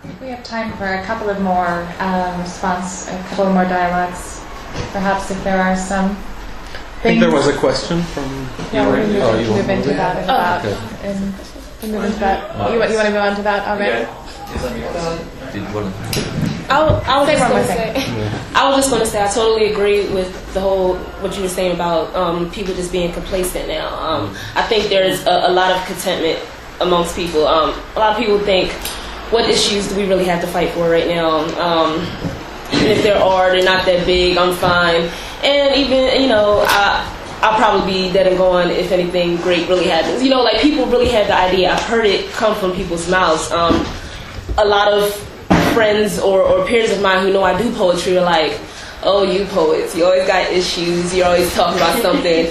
We have time for a couple of more a couple of more dialogues. Perhaps if there are some. I think there was a question from. Yeah, we're going to move into that in about. Move into that. You want to go on to that already? I was just going to say I totally agree with the whole what you were saying about people just being complacent now. I think there's a lot of contentment amongst people. A lot of people think, what issues do we really have to fight for right now? Even if there are, they're not that big. I'm fine. And even, I'll probably be dead and gone if anything great really happens. Like people really have the idea. I've heard it come from people's mouths. A lot of friends or peers of mine who know I do poetry are like, oh, you poets, you always got issues. You're always talking about something.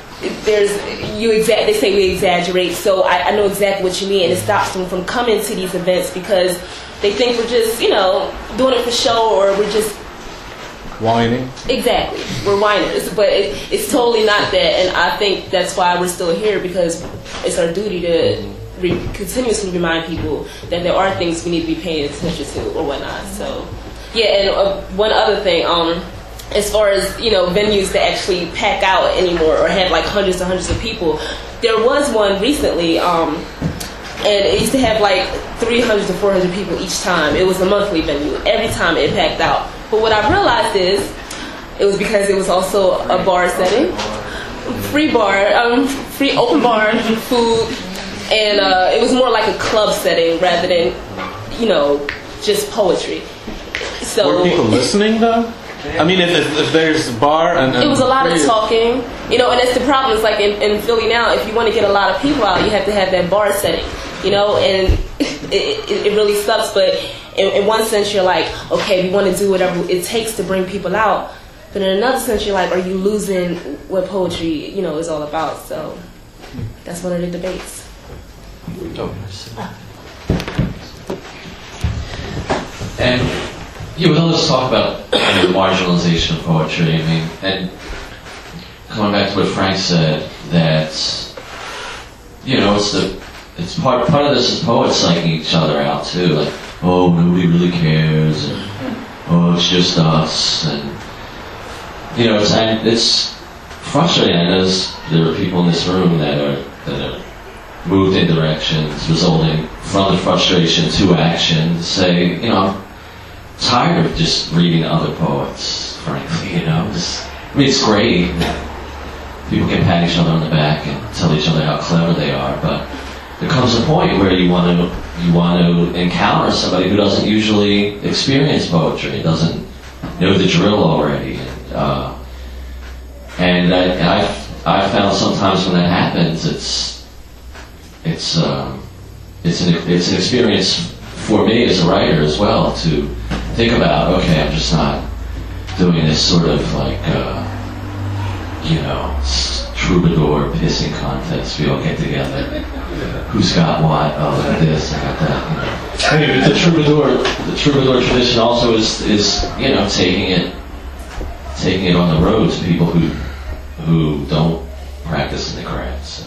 They say we exaggerate. So I know exactly what you mean, and it stops them from coming to these events because they think we're just, doing it for show, or we're just whining. Exactly, we're whiners, but it's totally not that, and I think that's why we're still here, because it's our duty to continuously remind people that there are things we need to be paying attention to or whatnot. So, yeah, and one other thing, as far as venues that actually pack out anymore or have like hundreds and hundreds of people, there was one recently, and it used to have like 300 to 400 people each time. It was a monthly venue. Every time it packed out. But what I realized is it was because it was also a bar setting, free open bar, food, and it was more like a club setting rather than just poetry. So were people listening though? I mean, if there's a bar and it was a lot of talking, and that's the problem. It's like in Philly now, if you want to get a lot of people out, you have to have that bar setting, and it really sucks. But in one sense, you're like, okay, we want to do whatever it takes to bring people out. But in another sense, you're like, are you losing what poetry, is all about? So that's one of the debates. And with all this talk about the marginalization of poetry, and coming back to what Frank said, that it's part of this is poets psyching each other out too, like, oh, nobody really cares, and oh, it's just us, and it's frustrating. I know there are people in this room that are moved in directions resulting from the frustration to action to say, I'm tired of just reading other poets, frankly, it's great. People can pat each other on the back and tell each other how clever they are, but there comes a point where you want to encounter somebody who doesn't usually experience poetry, doesn't know the drill already, and I found sometimes when that happens, it's an experience for me as a writer as well to think about, okay, I'm just not doing this sort of like, troubadour pissing contest. We all get together. Who's got what? Oh, look at this, I got that. Anyway, the troubadour tradition also is taking it on the road to people who don't practice in the craft. So.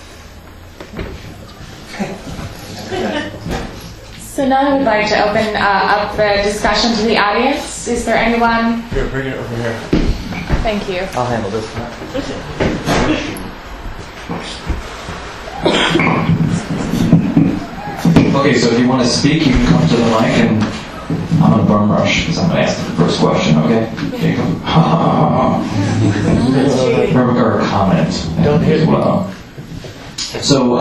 So now I would like to open up the discussion to the audience. Is there anyone? Here, bring it over here. Thank you. I'll handle this one. Okay, so if you want to speak, you can come to the mic, and I'm going to bum rush because I'm going to ask the first question, okay? Jacob? Or a comment. Don't hit me. Well. So,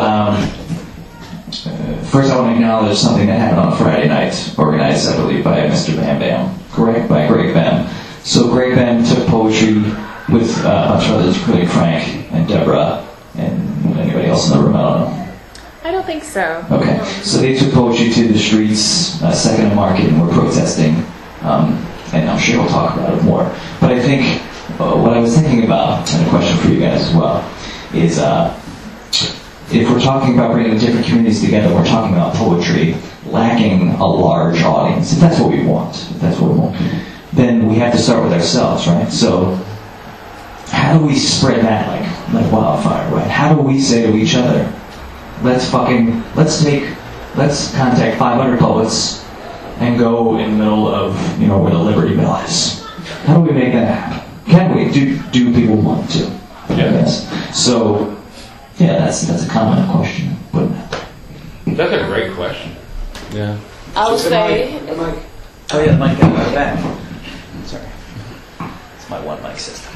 first I want to acknowledge something that happened on Friday night, organized, I believe, by Mr. Bam Bam. Correct? By Greg Bam. So Greg Bam took poetry with a bunch of others, including Frank and Deborah and anybody else in the room, I don't know. I don't think so. Okay, so they took poetry to the streets, Second and Market, and were protesting, and I'm sure we'll talk about it more. But I think what I was thinking about, and a question for you guys as well, is if we're talking about bringing different communities together, we're talking about poetry lacking a large audience, if that's what we want, then we have to start with ourselves, right? So how do we spread that like wildfire, right? How do we say to each other, let's contact 500 poets and go in the middle of, where the Liberty Bell is? How do we make that happen? Can we? Do people want to? Yes. So, yeah, that's a common question. But that's a great question. Yeah. I would say. Oh yeah, mic in the back. Sorry, it's my one mic system.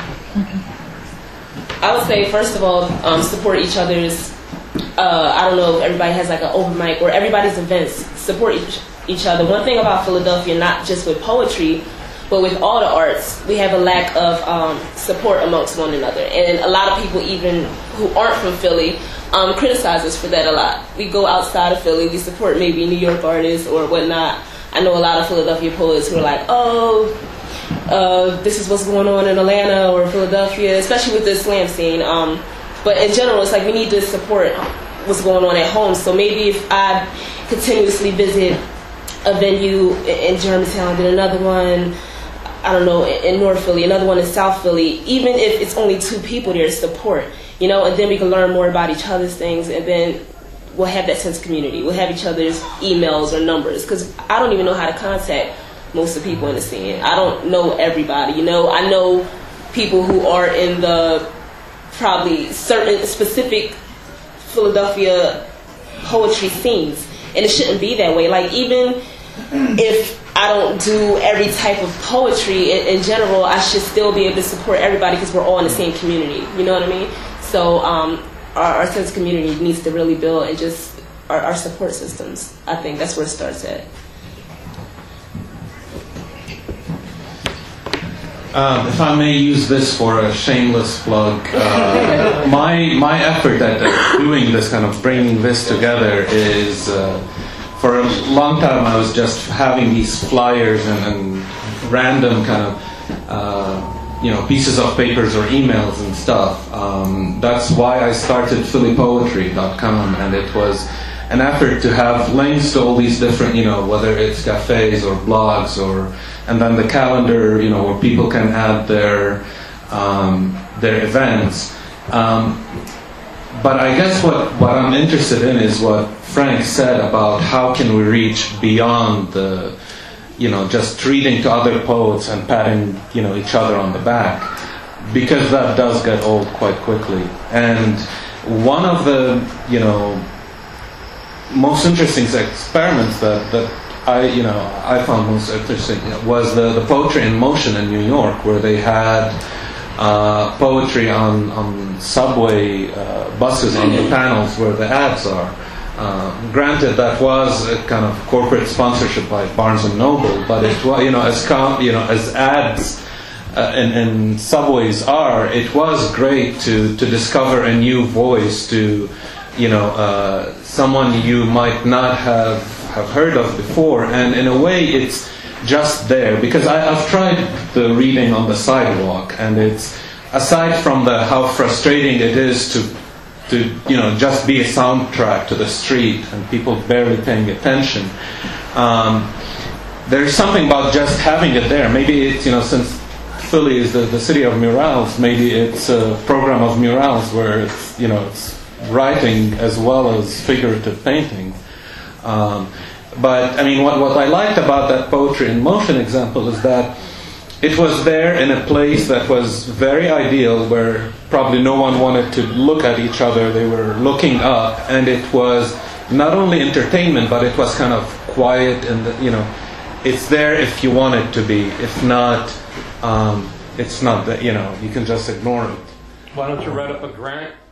I would say, first of all, support each other's. I don't know if everybody has like an open mic or everybody's events. Support each other. One thing about Philadelphia, not just with poetry, but with all the arts, we have a lack of support amongst one another. And a lot of people, even who aren't from Philly, criticize us for that a lot. We go outside of Philly, we support maybe New York artists or whatnot. I know a lot of Philadelphia poets who are like, this is what's going on in Atlanta or Philadelphia, especially with the slam scene. But in general, it's like we need to support what's going on at home. So maybe if I continuously visit a venue in Germantown, then another one, I don't know, in North Philly, another one in South Philly, even if it's only 2 people there, support, and then we can learn more about each other's things, and then we'll have that sense of community. We'll have each other's emails or numbers, because I don't even know how to contact most of the people in the scene. I don't know everybody, I know people who are in the probably certain specific Philadelphia poetry scenes, and it shouldn't be that way. Like, even if I don't do every type of poetry in general, I should still be able to support everybody because we're all in the same community. You know what I mean? So our sense of community needs to really build, and just our support systems. I think that's where it starts at. If I may use this for a shameless plug, my effort at doing this, kind of bringing this together, is for a long time I was just having these flyers and random kind of pieces of papers or emails and stuff. That's why I started phillypoetry.com, and it was an effort to have links to all these different, whether it's cafes or blogs, and then the calendar, where people can add their events. But I guess what I'm interested in is what Frank said about how can we reach beyond the, just reading to other poets and patting, each other on the back, because that does get old quite quickly. And one of the, most interesting experiments that I found most interesting was the Poetry in Motion in New York, where they had poetry on subway buses on the panels where the ads are. Granted, that was a kind of corporate sponsorship by Barnes and Noble, but it was, as ads in subways are, it was great to discover a new voice, to someone you might not have heard of before, and in a way it's just there, because I've tried the reading on the sidewalk, and it's, aside from how frustrating it is to just be a soundtrack to the street and people barely paying attention, there's something about just having it there. Maybe it's, since Philly is the city of murals, maybe it's a program of murals where it's, it's writing as well as figurative painting. But I mean, what I liked about that Poetry in Motion example is that it was there in a place that was very ideal, where probably no one wanted to look at each other. They were looking up, and it was not only entertainment, but it was kind of quiet, and it's there if you want it to be. If not, it's not that, you can just ignore it. Why don't you write up a grant